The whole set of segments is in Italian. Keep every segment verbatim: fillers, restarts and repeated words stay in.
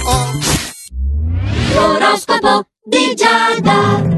L'oroscopo di Giada.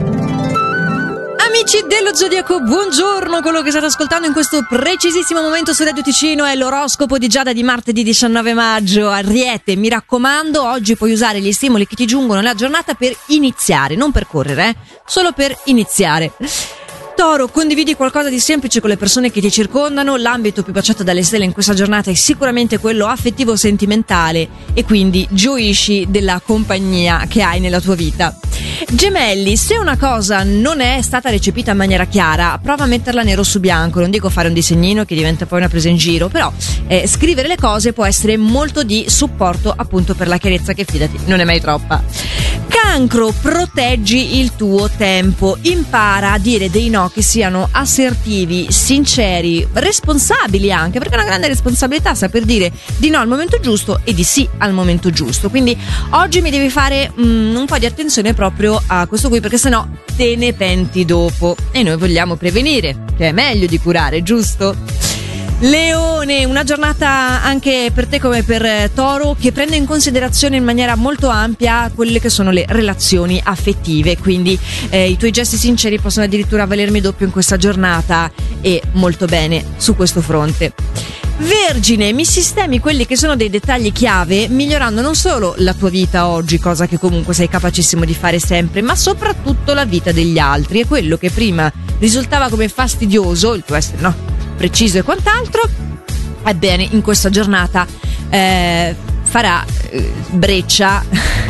Amici dello Zodiaco, buongiorno. Quello che state ascoltando in questo precisissimo momento su Radio Ticino è l'oroscopo di Giada di martedì diciannove maggio. Ariete, mi raccomando, oggi puoi usare gli stimoli che ti giungono nella giornata per iniziare, non per correre, eh? Solo per iniziare. Toro, condividi qualcosa di semplice con le persone che ti circondano. L'ambito più baciato dalle stelle in questa giornata è sicuramente quello affettivo-sentimentale e quindi gioisci della compagnia che hai nella tua vita. Gemelli, se una cosa non è stata recepita in maniera chiara, prova a metterla nero su bianco. Non dico fare un disegnino che diventa poi una presa in giro, però eh, scrivere le cose può essere molto di supporto appunto per la chiarezza, che fidati, non è mai troppa. Cancro, proteggi il tuo tempo, impara a dire dei no che siano assertivi, sinceri, responsabili anche, perché è una grande responsabilità saper dire di no al momento giusto e di sì al momento giusto. Quindi oggi mi devi fare mm, un po' di attenzione proprio a questo qui, perché sennò te ne penti dopo e noi vogliamo prevenire, che è meglio di curare, giusto? Leone, una giornata anche per te come per Toro che prende in considerazione in maniera molto ampia quelle che sono le relazioni affettive, quindi eh, i tuoi gesti sinceri possono addirittura valermi doppio in questa giornata, e molto bene su questo fronte. Vergine, mi sistemi quelli che sono dei dettagli chiave, migliorando non solo la tua vita oggi, cosa che comunque sei capacissimo di fare sempre, ma soprattutto la vita degli altri. E quello che prima risultava come fastidioso, il tuo essere no preciso e quant'altro, ebbene in questa giornata eh, farà eh, breccia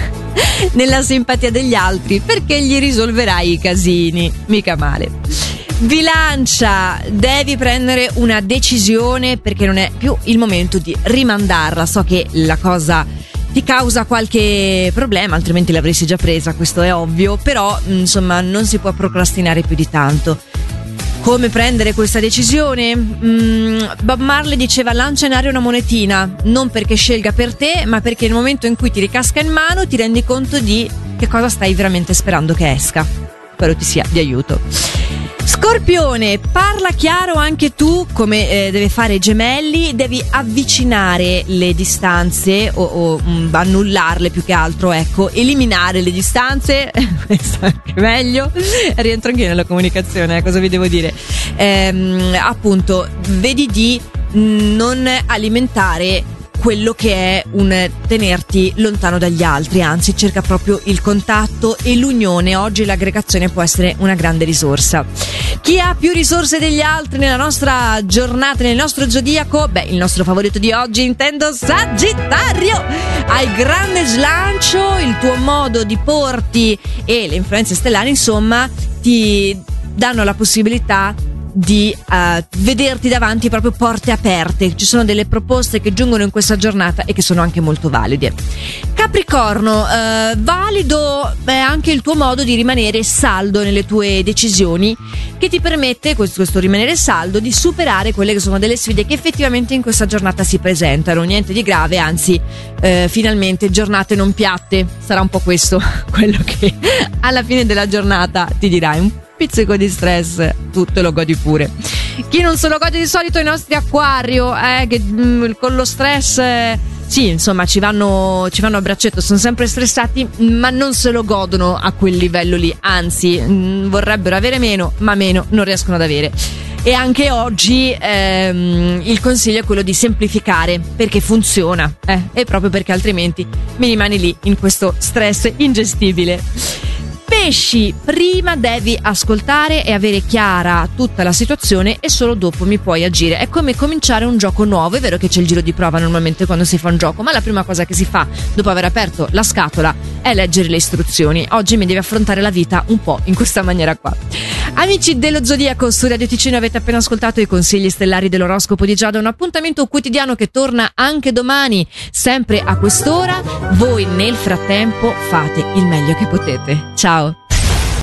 nella simpatia degli altri, perché gli risolverai i casini, mica male. Bilancia, devi prendere una decisione perché non è più il momento di rimandarla. So che la cosa ti causa qualche problema, altrimenti l'avresti già presa, questo è ovvio, però insomma non si può procrastinare più di tanto. Come prendere questa decisione? Mm, Bob Marley diceva: lancia in aria una monetina, non perché scelga per te, ma perché nel momento in cui ti ricasca in mano ti rendi conto di che cosa stai veramente sperando che esca. Spero ti sia di aiuto. Scorpione, parla chiaro anche tu, come eh, deve fare Gemelli, devi avvicinare le distanze o, o mh, annullarle più che altro, ecco, eliminare le distanze, questo è anche meglio, rientro anche io nella comunicazione, eh, cosa vi devo dire? Ehm, appunto, vedi di non alimentare quello che è un tenerti lontano dagli altri, anzi cerca proprio il contatto e l'unione. Oggi l'aggregazione può essere una grande risorsa. Chi ha più risorse degli altri nella nostra giornata, nel nostro zodiaco? Beh, il nostro favorito di oggi, intendo Sagittario. Hai grande slancio, il tuo modo di porti e le influenze stellari insomma ti danno la possibilità di uh, vederti davanti proprio porte aperte. Ci sono delle proposte che giungono in questa giornata e che sono anche molto valide. Capricorno, uh, valido è anche il tuo modo di rimanere saldo nelle tue decisioni, che ti permette, questo, questo rimanere saldo, di superare quelle che sono delle sfide che effettivamente in questa giornata si presentano. Niente di grave, anzi uh, finalmente giornate non piatte. Sarà un po' questo quello che alla fine della giornata ti dirai: un pizzico di stress, tu te lo godi pure. Chi non se lo gode di solito i nostri Acquario, eh, che mh, con lo stress eh, sì, insomma ci vanno, ci vanno a braccetto, sono sempre stressati, ma non se lo godono a quel livello lì, anzi mh, vorrebbero avere meno, ma meno non riescono ad avere. E anche oggi ehm, il consiglio è quello di semplificare, perché funziona, eh, e proprio perché altrimenti mi rimani lì in questo stress ingestibile. Pesci, prima devi ascoltare e avere chiara tutta la situazione e solo dopo mi puoi agire. È come cominciare un gioco nuovo. È vero che c'è il giro di prova normalmente quando si fa un gioco, ma la prima cosa che si fa dopo aver aperto la scatola è leggere le istruzioni. Oggi mi devi affrontare la vita un po' in questa maniera qua. Amici dello Zodiaco, su Radio Ticino avete appena ascoltato i consigli stellari dell'oroscopo di Giada, un appuntamento quotidiano che torna anche domani, sempre a quest'ora. Voi nel frattempo fate il meglio che potete. Ciao!